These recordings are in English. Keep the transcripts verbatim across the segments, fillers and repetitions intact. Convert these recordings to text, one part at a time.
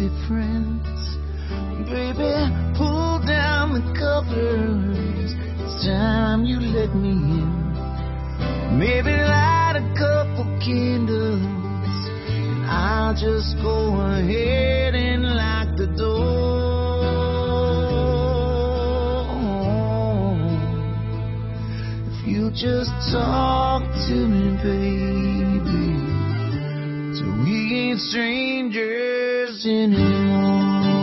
friends. Baby, pull down the covers. It's time you let me in. Maybe light a couple candles, and I'll just go ahead and lock the door. If you just talk to me, baby, so we ain't strangers anymore.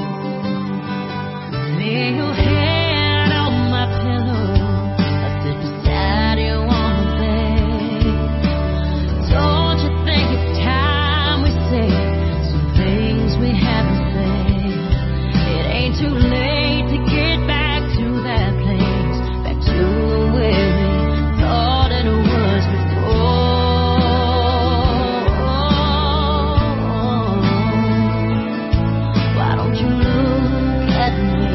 Lay your head on my pillow, I sit beside you on the bed. Don't you think it's time we say some things we haven't said? It ain't too late to get back to that place, back to where we thought it was before. Why don't you look at me?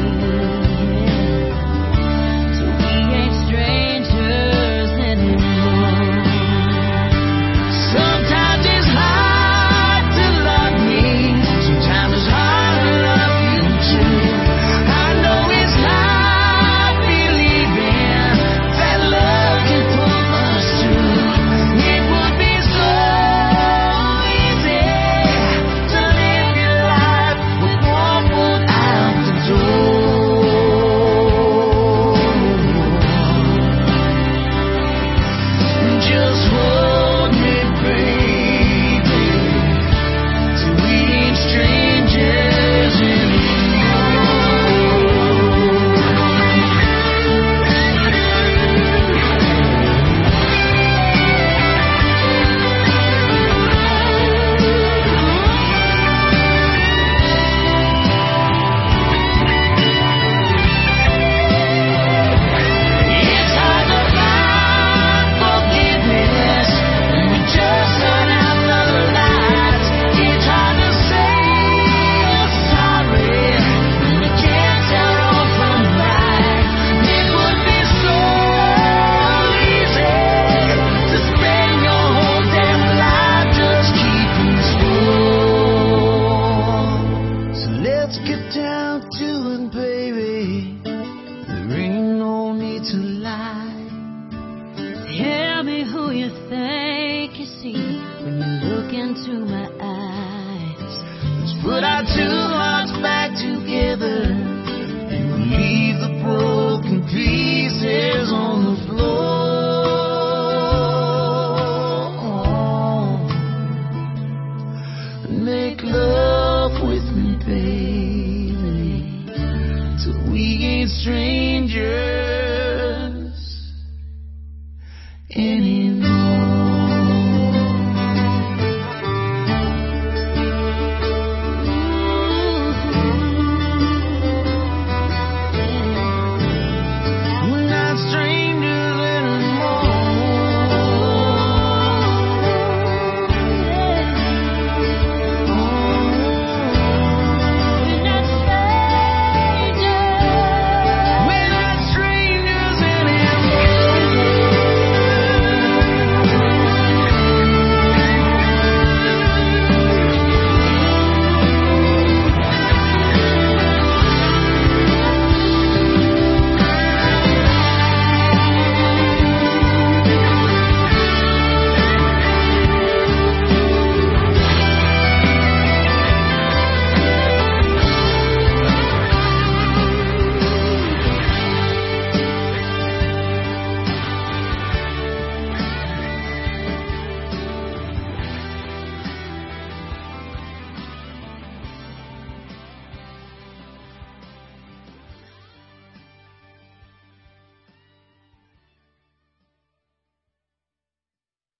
Tell me who you think you see when you look into my eyes. Let's put our two